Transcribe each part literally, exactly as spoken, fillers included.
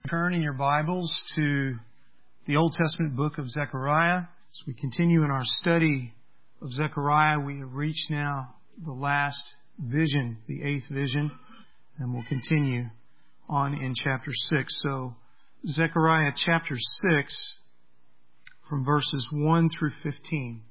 Turn in your Bibles to the Old Testament book of Zechariah. As we continue in our study of Zechariah, we have reached now the last vision, the eighth vision, and we'll continue on in chapter six. So, Zechariah chapter six, from verses one through fifteen.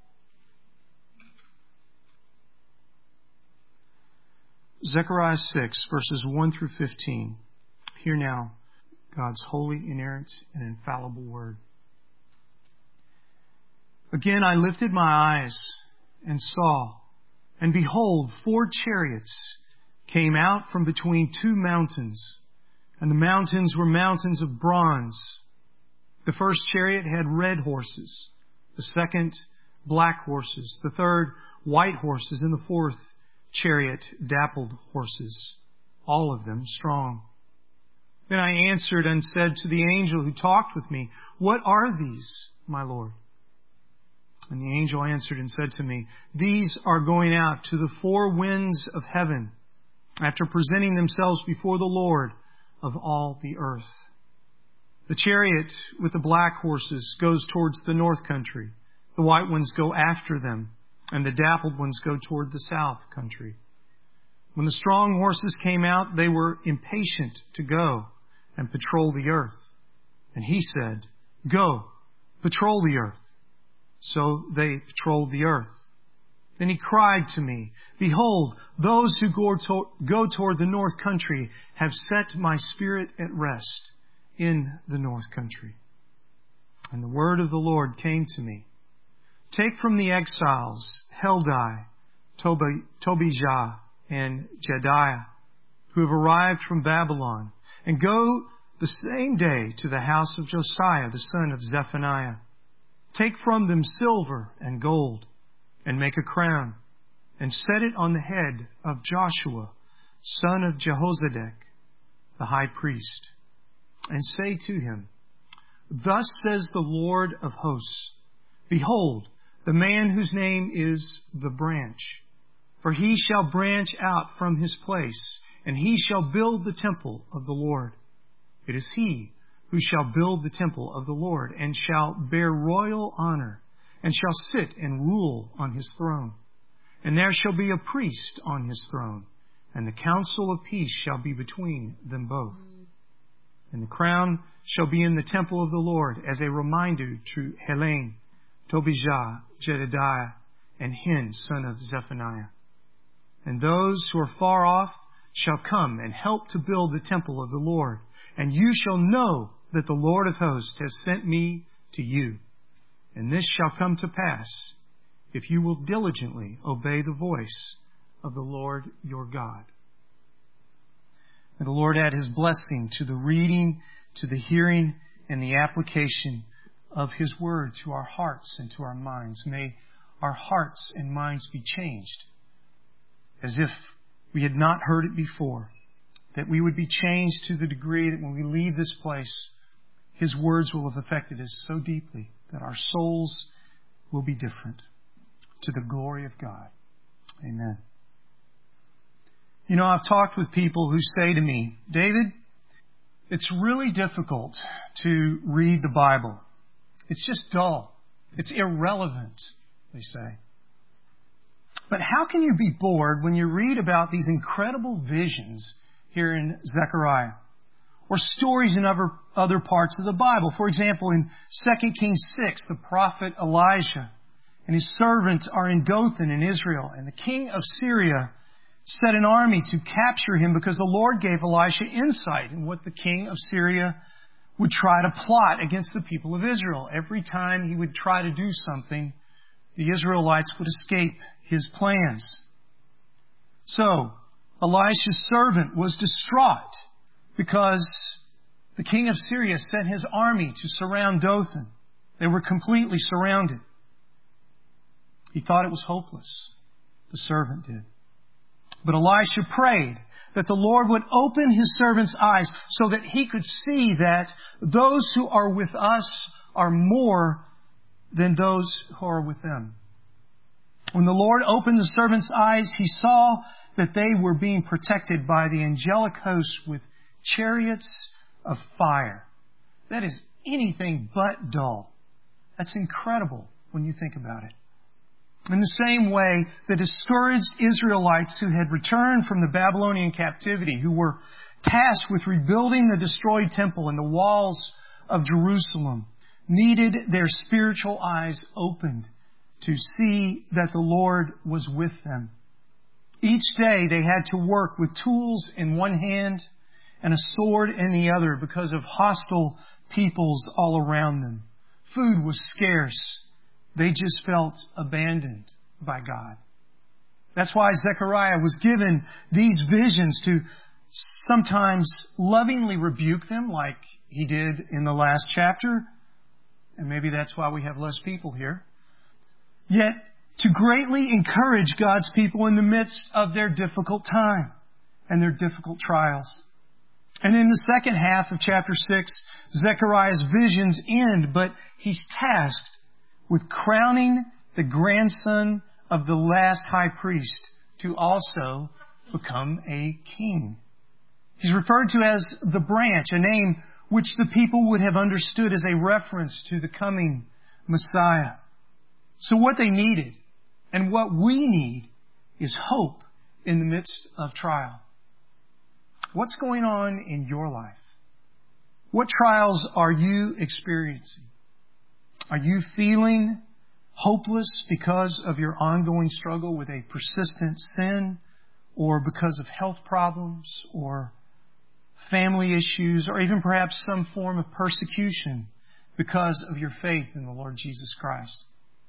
Zechariah six, verses one through fifteen. Hear now God's holy, inerrant, and infallible word. Again I lifted my eyes and saw, and behold, four chariots came out from between two mountains, and the mountains were mountains of bronze. The first chariot had red horses, the second black horses, the third white horses, and the fourth chariot dappled horses, all of them strong. Then I answered and said to the angel who talked with me, "What are these, my Lord?" And the angel answered and said to me, "These are going out to the four winds of heaven, after presenting themselves before the Lord of all the earth. The chariot with the black horses goes towards the north country. The white ones go after them, and the dappled ones go toward the south country." When the strong horses came out, they were impatient to go and patrol the earth. And he said, "Go, patrol the earth." So they patrolled the earth. Then he cried to me, "Behold, those who go, to- go toward the north country have set my spirit at rest in the north country." And the word of the Lord came to me, "Take from the exiles Heldai, Tobi- Tobijah, and Jediah, who have arrived from Babylon, and go the same day to the house of Josiah, the son of Zephaniah. Take from them silver and gold, and make a crown, and set it on the head of Joshua, son of Jehozadak, the high priest, and say to him, 'Thus says the Lord of hosts, behold, the man whose name is the branch, for he shall branch out from his place, and he shall build the temple of the Lord. It is he who shall build the temple of the Lord, and shall bear royal honor, and shall sit and rule on his throne. And there shall be a priest on his throne, and the counsel of peace shall be between them both. And the crown shall be in the temple of the Lord as a reminder to Helene, Tobijah, Jedediah, and Hen, son of Zephaniah. And those who are far off shall come and help to build the temple of the Lord. And you shall know that the Lord of hosts has sent me to you. And this shall come to pass if you will diligently obey the voice of the Lord your God." May the Lord add His blessing to the reading, to the hearing, and the application of His Word to our hearts and to our minds. May our hearts and minds be changed as if we had not heard it before. That we would be changed to the degree that when we leave this place, His words will have affected us so deeply that our souls will be different, to the glory of God. Amen. You know, I've talked with people who say to me, "David, it's really difficult to read the Bible. It's just dull. It's irrelevant," they say. But how can you be bored when you read about these incredible visions here in Zechariah, or stories in other, other parts of the Bible? For example, in Second Kings six, the prophet Elijah and his servant are in Dothan in Israel, and the king of Syria set an army to capture him because the Lord gave Elisha insight in what the king of Syria would try to plot against the people of Israel. Every time he would try to do something, the Israelites would escape his plans. So, Elisha's servant was distraught because the king of Syria sent his army to surround Dothan. They were completely surrounded. He thought it was hopeless. The servant did. But Elisha prayed that the Lord would open his servant's eyes so that he could see that those who are with us are more than those who are with them. When the Lord opened the servant's eyes, he saw that they were being protected by the angelic host with chariots of fire. That is anything but dull. That's incredible when you think about it. In the same way, the discouraged Israelites who had returned from the Babylonian captivity, who were tasked with rebuilding the destroyed temple and the walls of Jerusalem, needed their spiritual eyes opened to see that the Lord was with them. Each day they had to work with tools in one hand and a sword in the other because of hostile peoples all around them. Food was scarce. They just felt abandoned by God. That's why Zechariah was given these visions to sometimes lovingly rebuke them like he did in the last chapter. And maybe that's why we have less people here. Yet to greatly encourage God's people in the midst of their difficult time and their difficult trials. And in the second half of chapter six, Zechariah's visions end, but he's tasked with crowning the grandson of the last high priest to also become a king. He's referred to as the branch, a name which the people would have understood as a reference to the coming Messiah. So what they needed and what we need is hope in the midst of trial. What's going on in your life? What trials are you experiencing? Are you feeling hopeless because of your ongoing struggle with a persistent sin, or because of health problems, or family issues, or even perhaps some form of persecution because of your faith in the Lord Jesus Christ?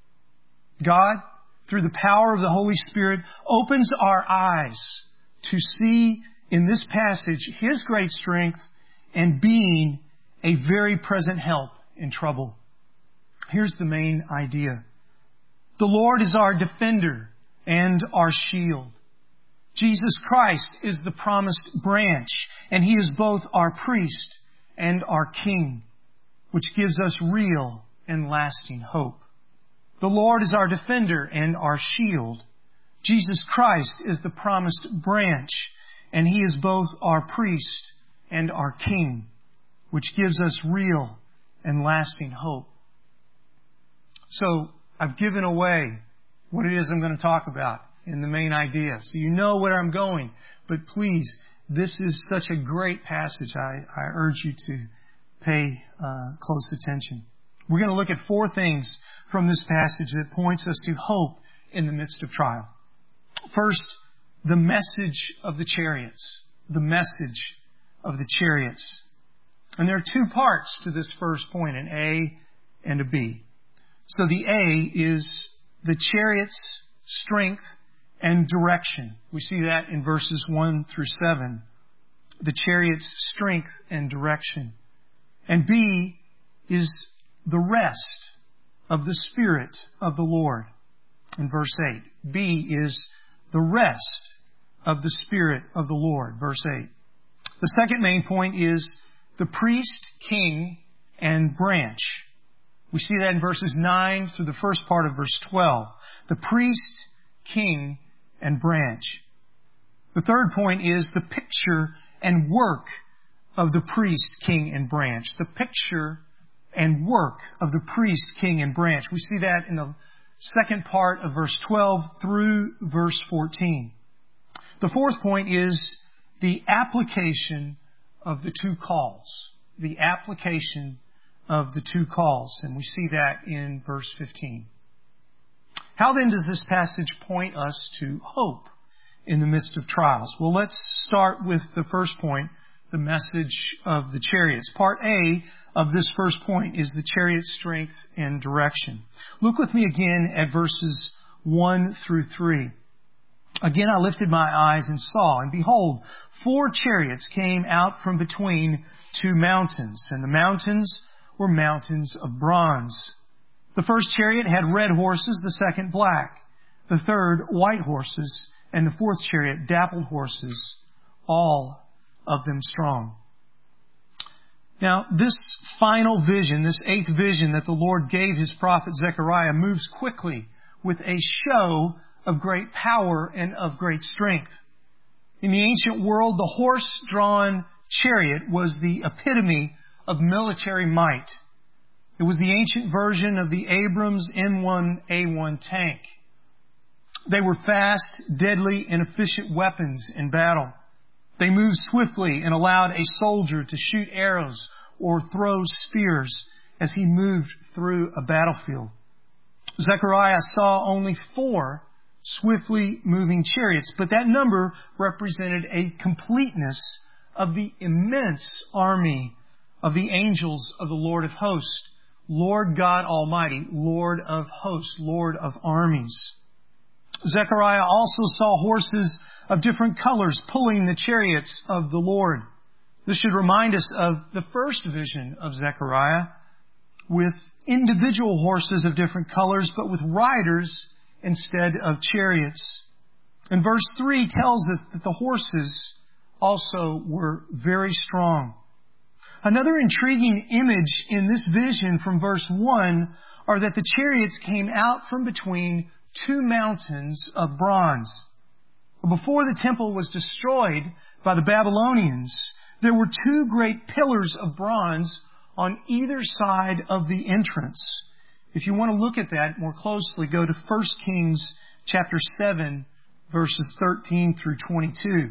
God, through the power of the Holy Spirit, opens our eyes to see in this passage His great strength and being a very present help in trouble. Here's the main idea. The Lord is our defender and our shield. Jesus Christ is the promised branch, and He is both our priest and our king, which gives us real and lasting hope. The Lord is our defender and our shield. Jesus Christ is the promised branch, and He is both our priest and our king, which gives us real and lasting hope. So, I've given away what it is I'm going to talk about in the main idea. So you know where I'm going. But please, this is such a great passage. I, I urge you to pay uh, close attention. We're going to look at four things from this passage that points us to hope in the midst of trial. First, the message of the chariots. The message of the chariots. And there are two parts to this first point, an A and a B. So the A is the chariot's strength and direction. We see that in verses one through seven. The chariot's strength and direction. And B is the rest of the Spirit of the Lord. In verse eight. B is the rest of the Spirit of the Lord. Verse eight. The second main point is the priest, king, and branch. We see that in verses nine through the first part of verse twelve. The priest, king, and branch. The third point is the picture and work of the priest, king, and branch. The picture and work of the priest, king, and branch. We see that in the second part of verse twelve through verse fourteen. The fourth point is the application of the two calls. The application of the two calls. And we see that in verse fifteen. How then does this passage point us to hope in the midst of trials? Well, let's start with the first point, the message of the chariots. Part A of this first point is the chariot's strength and direction. Look with me again at verses one through three. Again I lifted my eyes and saw, and behold, four chariots came out from between two mountains, and the mountains were mountains of bronze. The first chariot had red horses, the second black, the third white horses, and the fourth chariot dappled horses, all of them strong. Now, this final vision, this eighth vision that the Lord gave His prophet Zechariah moves quickly with a show of great power and of great strength. In the ancient world, the horse-drawn chariot was the epitome of military might. It was the ancient version of the Abrams M one A one tank. They were fast, deadly, and efficient weapons in battle. They moved swiftly and allowed a soldier to shoot arrows or throw spears as he moved through a battlefield. Zechariah saw only four swiftly moving chariots, but that number represented a completeness of the immense army of the angels of the Lord of hosts, Lord God Almighty, Lord of hosts, Lord of armies. Zechariah also saw horses of different colors pulling the chariots of the Lord. This should remind us of the first vision of Zechariah, with individual horses of different colors, but with riders instead of chariots. And verse three tells us that the horses also were very strong. Another intriguing image in this vision from verse one are that the chariots came out from between two mountains of bronze. Before the temple was destroyed by the Babylonians, there were two great pillars of bronze on either side of the entrance. If you want to look at that more closely, go to First Kings chapter seven, verses thirteen through twenty-two.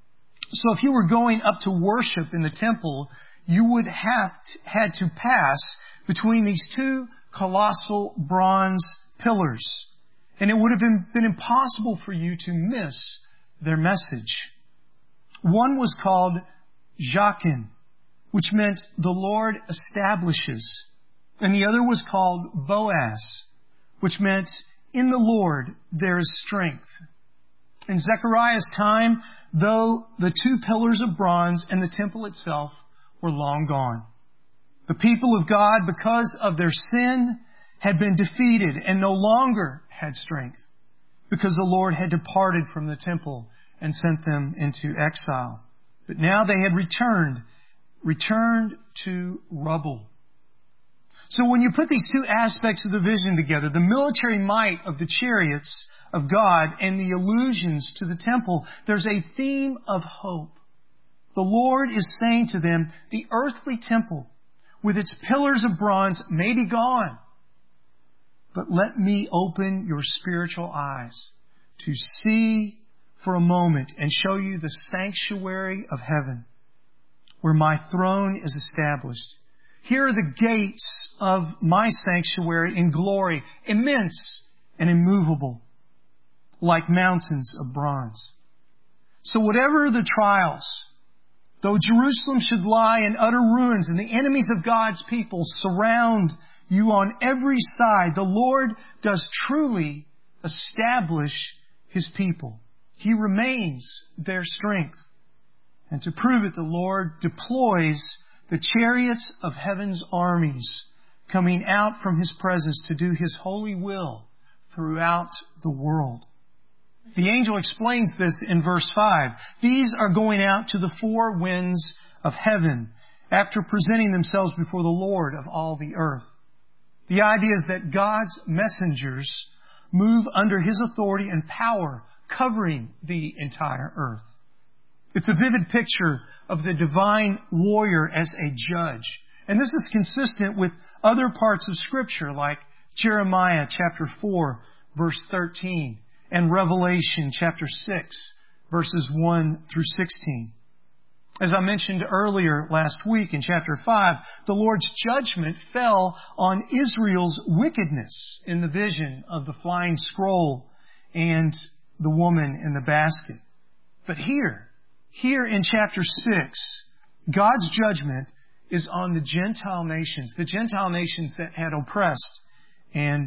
So if you were going up to worship in the temple, you would have to, had to pass between these two colossal bronze pillars. And it would have been, been impossible for you to miss their message. One was called Jachin, which meant the Lord establishes. And the other was called Boaz, which meant in the Lord there is strength. In Zechariah's time, though the two pillars of bronze and the temple itself were long gone, the people of God, because of their sin, had been defeated and no longer had strength, because the Lord had departed from the temple and sent them into exile. But now they had returned, returned to rubble. So when you put these two aspects of the vision together, the military might of the chariots of God and the allusions to the temple, there's a theme of hope. The Lord is saying to them, the earthly temple with its pillars of bronze may be gone, but let me open your spiritual eyes to see for a moment and show you the sanctuary of heaven where my throne is established. Here are the gates of my sanctuary in glory, immense and immovable, like mountains of bronze. So whatever the trials, though Jerusalem should lie in utter ruins and the enemies of God's people surround you on every side, the Lord does truly establish His people. He remains their strength. And to prove it, the Lord deploys the chariots of heaven's armies coming out from His presence to do His holy will throughout the world. The angel explains this in verse five. These are going out to the four winds of heaven after presenting themselves before the Lord of all the earth. The idea is that God's messengers move under His authority and power, covering the entire earth. It's a vivid picture of the divine warrior as a judge. And this is consistent with other parts of Scripture like Jeremiah chapter four, verse thirteen, and Revelation chapter six, verses one through sixteen. As I mentioned earlier last week in chapter five, the Lord's judgment fell on Israel's wickedness in the vision of the flying scroll and the woman in the basket. But here, here in chapter six, God's judgment is on the Gentile nations, the Gentile nations that had oppressed and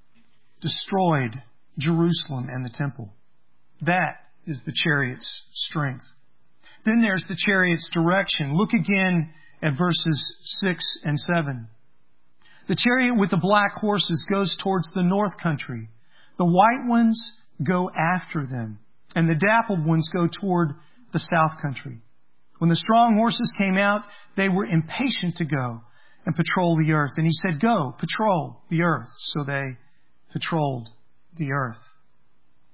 destroyed Jerusalem and the temple. That is the chariot's strength. Then there's the chariot's direction. Look again at verses six and seven. The chariot with the black horses goes towards the north country. The white ones go after them, and the dappled ones go toward the south country. When the strong horses came out, they were impatient to go and patrol the earth. And He said, go, patrol the earth. So they patrolled the earth.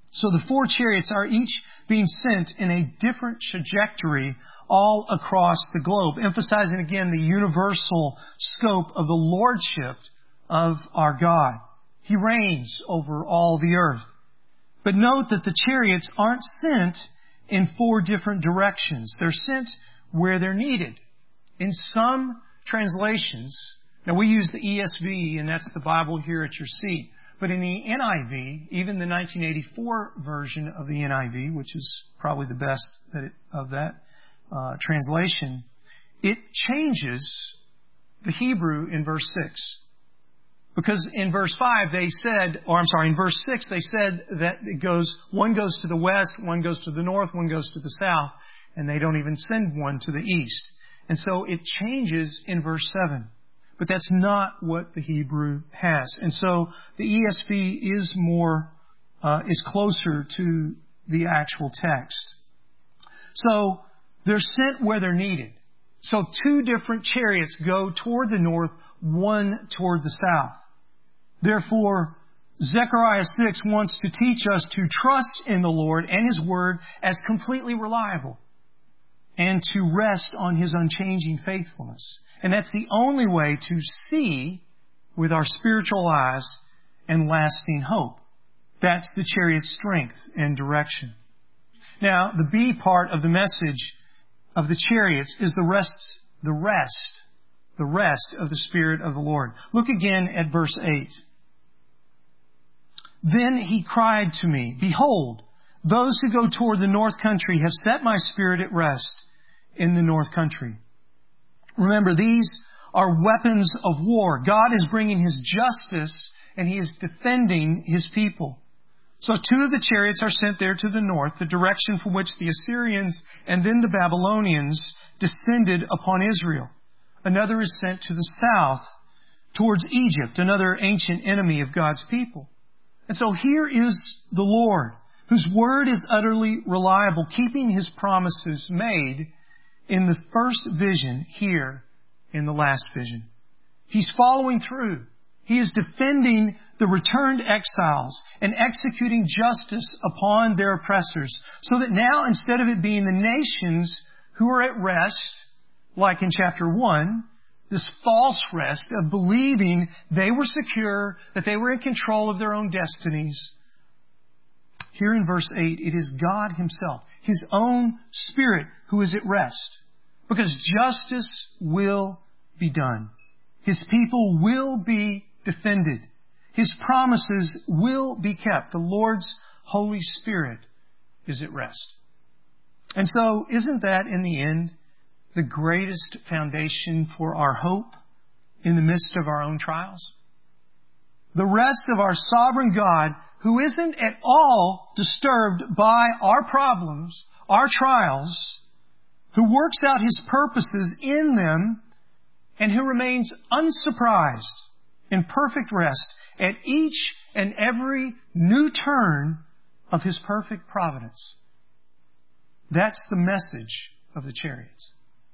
So the four chariots are each being sent in a different trajectory all across the globe, emphasizing again the universal scope of the lordship of our God. He reigns over all the earth. But note that the chariots aren't sent in four different directions. They're sent where they're needed. In some translations, now we use the E S V, and that's the Bible here at your seat. But in the N I V, even the nineteen eighty-four version of the N I V, which is probably the best that it, of that uh, translation, it changes the Hebrew in verse six. Because in verse five they said, or I'm sorry, in verse six they said that it goes, one goes to the west, one goes to the north, one goes to the south, and they don't even send one to the east. And so it changes in verse seven. But that's not what the Hebrew has. And so the E S V is more, uh, is closer to the actual text. So they're sent where they're needed. So two different chariots go toward the north, one toward the south. Therefore, Zechariah six wants to teach us to trust in the Lord and His Word as completely reliable and to rest on His unchanging faithfulness. And that's the only way to see with our spiritual eyes and lasting hope. That's the chariot's strength and direction. Now, the B part of the message of the chariots is the rest, the rest, the rest of the Spirit of the Lord. Look again at verse eight. Then He cried to me, Behold, those who go toward the north country have set my spirit at rest in the north country. Remember, these are weapons of war. God is bringing His justice and He is defending His people. So two of the chariots are sent there to the north, the direction from which the Assyrians and then the Babylonians descended upon Israel. Another is sent to the south towards Egypt, another ancient enemy of God's people. And so here is the Lord, whose word is utterly reliable, keeping His promises made in the first vision here in the last vision. He's following through. He is defending the returned exiles and executing justice upon their oppressors, so that now, instead of it being the nations who are at rest, like in chapter one, this false rest of believing they were secure, that they were in control of their own destinies. Here in verse eight, it is God Himself, His own Spirit, who is at rest. Because justice will be done. His people will be defended. His promises will be kept. The Lord's Holy Spirit is at rest. And so, isn't that in the end the greatest foundation for our hope in the midst of our own trials? The rest of our sovereign God, who isn't at all disturbed by our problems, our trials, who works out His purposes in them, and who remains unsurprised in perfect rest at each and every new turn of His perfect providence. That's the message of the chariots.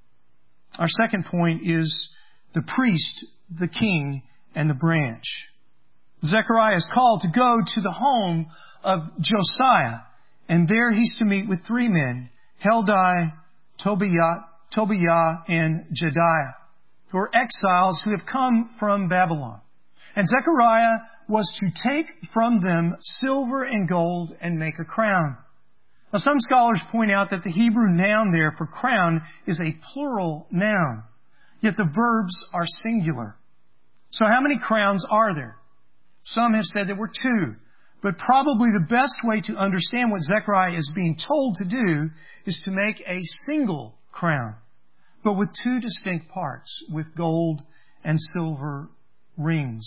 Our second point is the priest, the king, and the branch. Zechariah is called to go to the home of Josiah, and there he's to meet with three men, Heldai, Tobiah, Tobiah, and Jediah, who are exiles who have come from Babylon. And Zechariah was to take from them silver and gold and make a crown. Now, some scholars point out that the Hebrew noun there for crown is a plural noun, yet the verbs are singular. So how many crowns are there? Some have said there were two. But probably the best way to understand what Zechariah is being told to do is to make a single crown, but with two distinct parts, with gold and silver rings.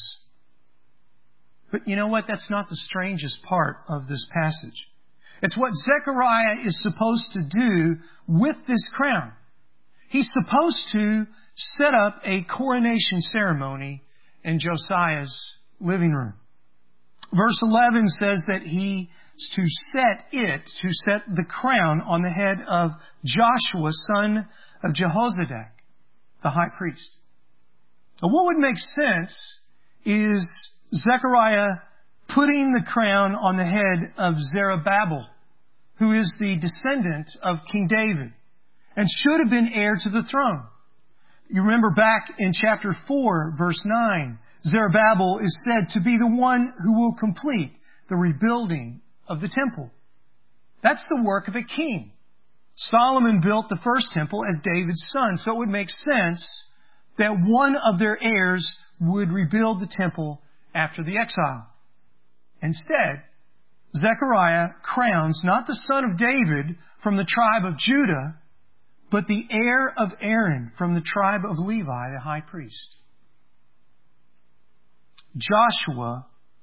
But you know what? That's not the strangest part of this passage. It's what Zechariah is supposed to do with this crown. He's supposed to set up a coronation ceremony in Josiah's living room. Verse eleven says that he is to set it, to set the crown on the head of Joshua, son of Jehozadak, the high priest. Now, what would make sense is Zechariah putting the crown on the head of Zerubbabel, who is the descendant of King David and should have been heir to the throne. You remember back in chapter four, verse nine, Zerubbabel is said to be the one who will complete the rebuilding of the temple. That's the work of a king. Solomon built the first temple as David's son, so it would make sense that one of their heirs would rebuild the temple after the exile. Instead, Zechariah crowns not the son of David from the tribe of Judah, but the heir of Aaron from the tribe of Levi, the high priest. Joshua,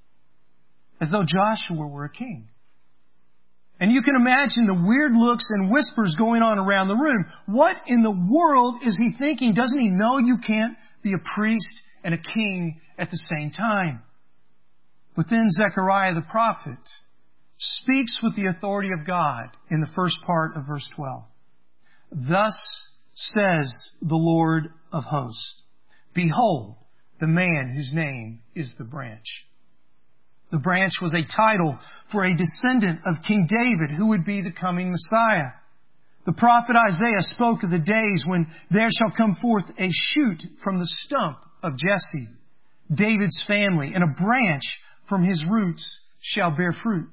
as though Joshua were a king. And you can imagine the weird looks and whispers going on around the room. What in the world is he thinking? Doesn't he know you can't be a priest and a king at the same time? But then Zechariah the prophet speaks with the authority of God in the first part of verse twelve. Thus says the Lord of hosts, behold, the man whose name is the branch. The branch was a title for a descendant of King David who would be the coming Messiah. The prophet Isaiah spoke of the days when there shall come forth a shoot from the stump of Jesse, David's family, and a branch from his roots shall bear fruit.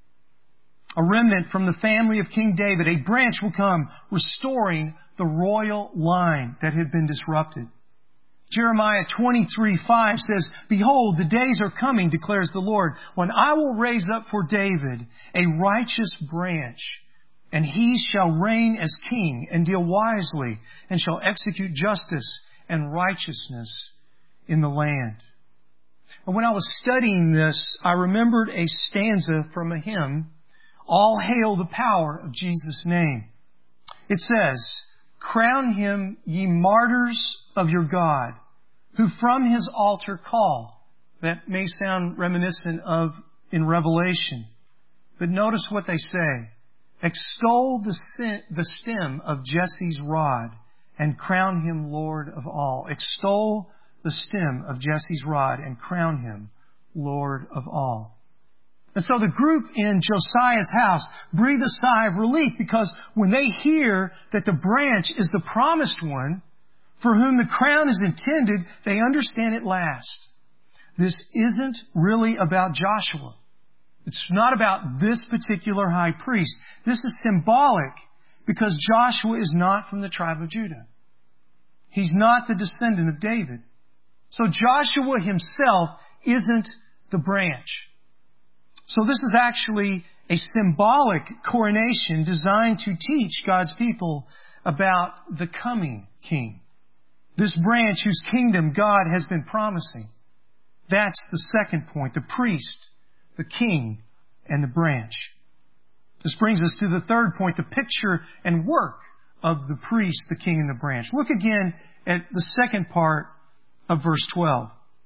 A remnant from the family of King David, a branch will come, restoring the royal line that had been disrupted. Jeremiah twenty-three five says, behold, the days are coming, declares the Lord, when I will raise up for David a righteous branch, and he shall reign as king and deal wisely, and shall execute justice and righteousness in the land. And when I was studying this, I remembered a stanza from a hymn, All Hail the Power of Jesus' Name. It says, crown him, ye martyrs of your God, who from his altar call. That may sound reminiscent of in Revelation. But notice what they say. Extol the, sin, the stem of Jesse's rod and crown him Lord of all. Extol the stem of Jesse's rod and crown him Lord of all. And so the group in Josiah's house breathe a sigh of relief because when they hear that the branch is the promised one for whom the crown is intended, they understand at last. This isn't really about Joshua. It's not about this particular high priest. This is symbolic because Joshua is not from the tribe of Judah. He's not the descendant of David. So Joshua himself isn't the branch. So this is actually a symbolic coronation designed to teach God's people about the coming king. This branch whose kingdom God has been promising. That's the second point, the priest, the king, and the branch. This brings us to the third point, the picture and work of the priest, the king, and the branch. Look again at the second part of verse twelve.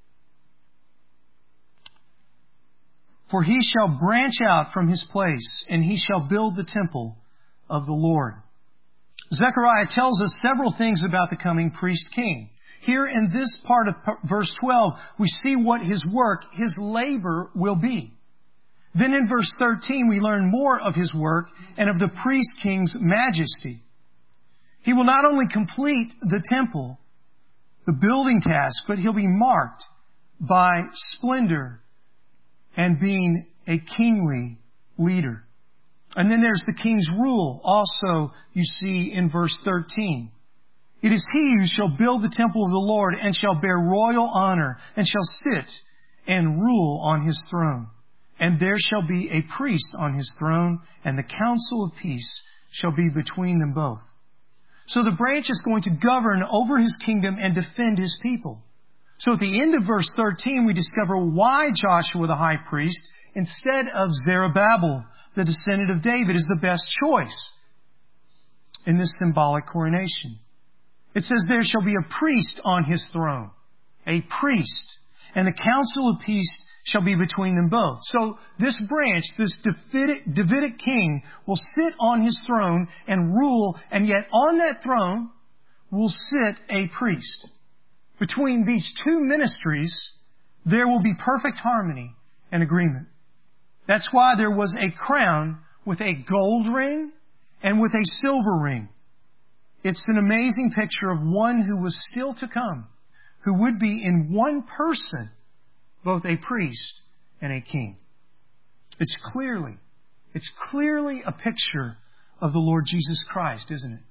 For he shall branch out from his place, and he shall build the temple of the Lord. Zechariah tells us several things about the coming priest king. Here in this part of verse twelve, we see what his work, his labor will be. Then in verse thirteen, we learn more of his work and of the priest king's majesty. He will not only complete the temple, the building task, but he'll be marked by splendor and being a kingly leader. And then there's the king's rule, also you see in verse thirteen. It is he who shall build the temple of the Lord and shall bear royal honor and shall sit and rule on his throne. And there shall be a priest on his throne, and the council of peace shall be between them both. So the branch is going to govern over his kingdom and defend his people. So at the end of verse thirteen, we discover why Joshua the high priest, instead of Zerubbabel, the descendant of David, is the best choice in this symbolic coronation. It says there shall be a priest on his throne. A priest. And the council of peace shall be between them both. So this branch, this Davidic, Davidic king, will sit on his throne and rule, and yet on that throne will sit a priest. Between these two ministries, there will be perfect harmony and agreement. That's why there was a crown with a gold ring and with a silver ring. It's an amazing picture of one who was still to come, who would be in one person both a priest and a king. It's clearly, it's clearly a picture of the Lord Jesus Christ, isn't it?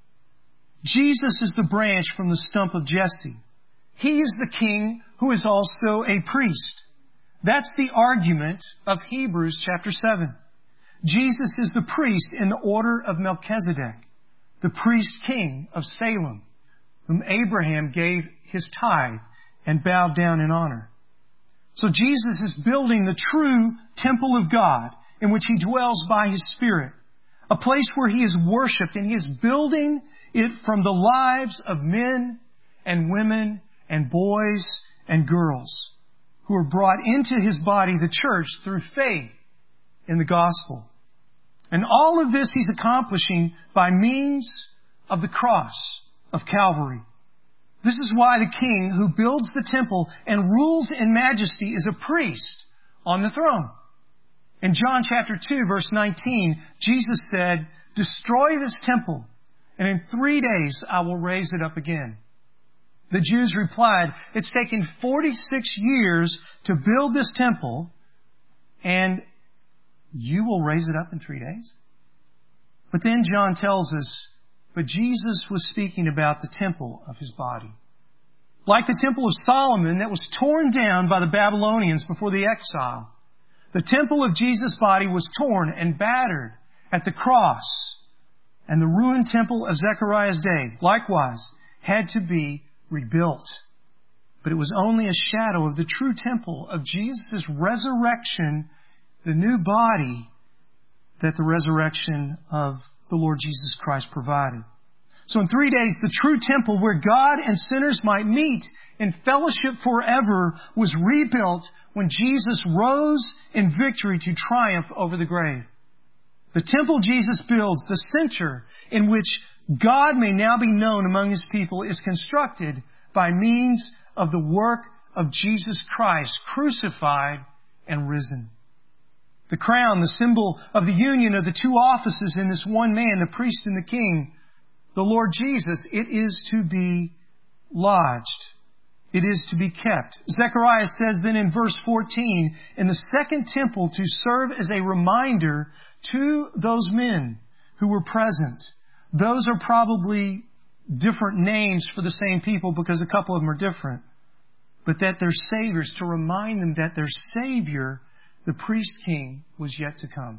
Jesus is the branch from the stump of Jesse. He is the king who is also a priest. That's the argument of Hebrews chapter seven. Jesus is the priest in the order of Melchizedek, the priest king of Salem, whom Abraham gave his tithe and bowed down in honor. So Jesus is building the true temple of God in which He dwells by His Spirit, a place where He is worshipped, and He is building it from the lives of men and women and boys and girls who are brought into His body, the church, through faith in the gospel. And all of this He's accomplishing by means of the cross of Calvary. This is why the king who builds the temple and rules in majesty is a priest on the throne. In John chapter two, verse nineteen, Jesus said, "Destroy this temple, and in three days I will raise it up again." The Jews replied, "It's taken forty-six years to build this temple, and you will raise it up in three days?" But then John tells us, but Jesus was speaking about the temple of His body. Like the temple of Solomon that was torn down by the Babylonians before the exile, the temple of Jesus' body was torn and battered at the cross. And the ruined temple of Zechariah's day, likewise, had to be rebuilt. But it was only a shadow of the true temple of Jesus' resurrection, the new body that the resurrection of the Lord Jesus Christ provided. So in three days, the true temple where God and sinners might meet in fellowship forever was rebuilt when Jesus rose in victory to triumph over the grave. The temple Jesus builds, the center in which God may now be known among His people, is constructed by means of the work of Jesus Christ, crucified and risen. The crown, the symbol of the union of the two offices in this one man, the priest and the king, the Lord Jesus, it is to be lodged. It is to be kept. Zechariah says then in verse fourteen, in the second temple to serve as a reminder to those men who were present. Those are probably different names for the same people because a couple of them are different. But that they're Saviors, to remind them that their Savior, the priest king, was yet to come.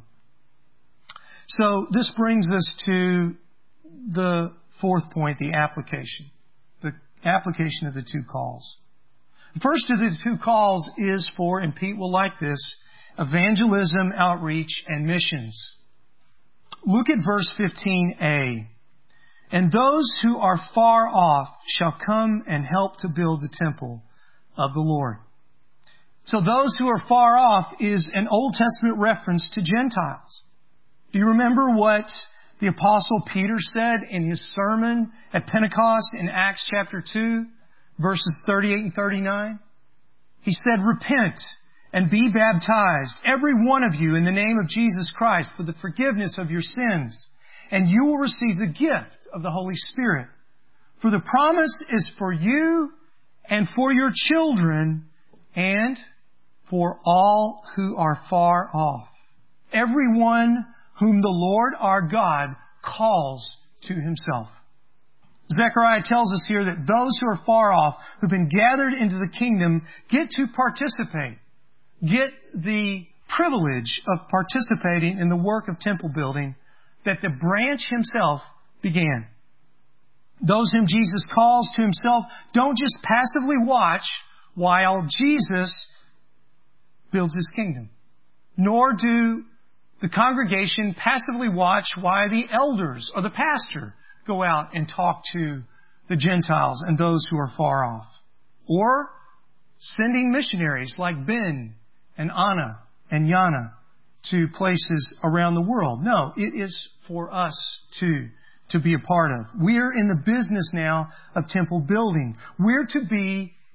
So this brings us to the fourth point, the application. The application of the two calls. The first of the two calls is for, and Pete will like this, evangelism, outreach, and missions. Look at verse fifteen a. And those who are far off shall come and help to build the temple of the Lord. So those who are far off is an Old Testament reference to Gentiles. Do you remember what the Apostle Peter said in his sermon at Pentecost in Acts chapter two, verses thirty-eight and thirty-nine? He said, "Repent and be baptized, every one of you, in the name of Jesus Christ for the forgiveness of your sins, and you will receive the gift of the Holy Spirit. For the promise is for you and for your children and for all who are far off, everyone whom the Lord our God calls to Himself." Zechariah tells us here that those who are far off, who've been gathered into the kingdom, get to participate, get the privilege of participating in the work of temple building that the branch himself began. Those whom Jesus calls to Himself don't just passively watch while Jesus builds His kingdom, nor do the congregation passively watch while the elders or the pastor go out and talk to the Gentiles and those who are far off, or sending missionaries like Ben and Anna and Yana to places around the world. No, it is for us too to be a part of. We're in the business now of temple building. We're to be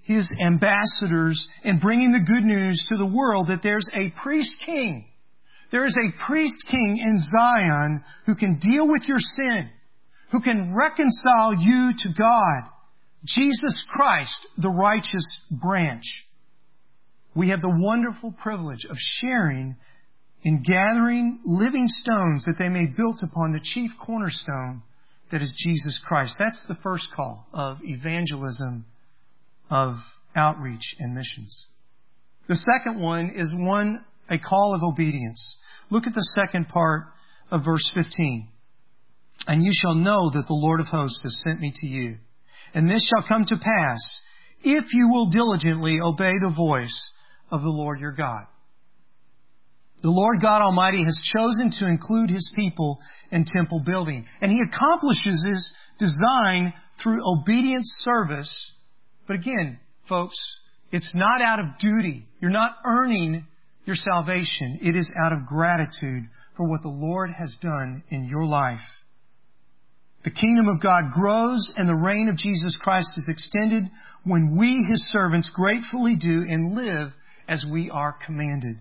His ambassadors in bringing the good news to the world that there's a priest king. There is a priest king in Zion who can deal with your sin, who can reconcile you to God. Jesus Christ, the righteous branch. We have the wonderful privilege of sharing in gathering living stones that they may be built upon the chief cornerstone that is Jesus Christ. That's the first call of evangelism, of outreach and missions. The second one is one, a call of obedience. Look at the second part of verse fifteen. And you shall know that the Lord of hosts has sent me to you. And this shall come to pass if you will diligently obey the voice of the Lord your God. The Lord God Almighty has chosen to include His people in temple building. And He accomplishes His design through obedient service. But again, folks, it's not out of duty. You're not earning your salvation. It is out of gratitude for what the Lord has done in your life. The kingdom of God grows and the reign of Jesus Christ is extended when we, His servants, gratefully do and live as we are commanded.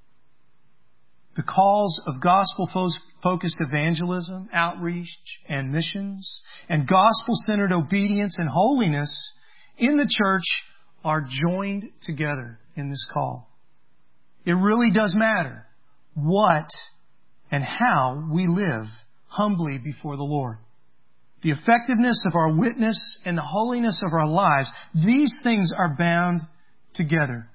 The calls of gospel-focused evangelism, outreach, and missions, and gospel-centered obedience and holiness in the church are joined together in this call. It really does matter what and how we live humbly before the Lord. The effectiveness of our witness and the holiness of our lives, these things are bound together.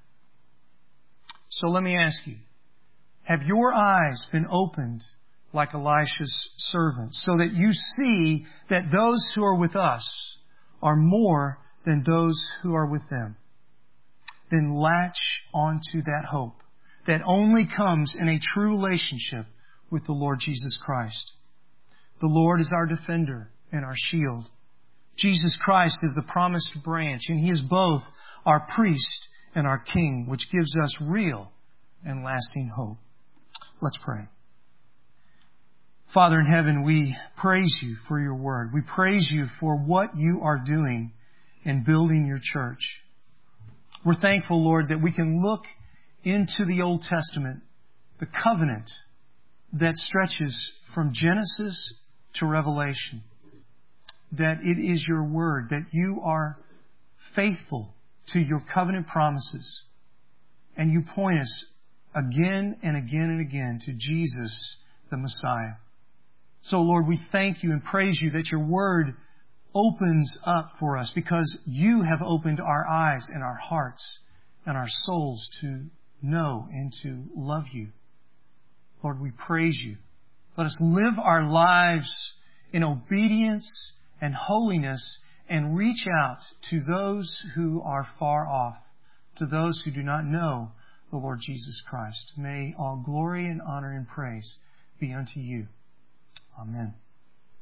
So let me ask you, have your eyes been opened like Elisha's servant so that you see that those who are with us are more than those who are with them? Then latch onto that hope that only comes in a true relationship with the Lord Jesus Christ. The Lord is our defender and our shield. Jesus Christ is the promised branch, and He is both our priest and our king, which gives us real and lasting hope. Let's pray. Father in heaven, we praise You for Your word. We praise You for what You are doing in building Your church. We're thankful, Lord, that we can look into the Old Testament, the covenant that stretches from Genesis to Revelation. That it is Your word, that You are faithful to Your covenant promises. And You point us again and again and again to Jesus, the Messiah. So, Lord, we thank You and praise You that Your word opens up for us because You have opened our eyes and our hearts and our souls to know and to love You. Lord, we praise You. Let us live our lives in obedience and holiness and reach out to those who are far off, to those who do not know the Lord Jesus Christ. May all glory and honor and praise be unto You. Amen.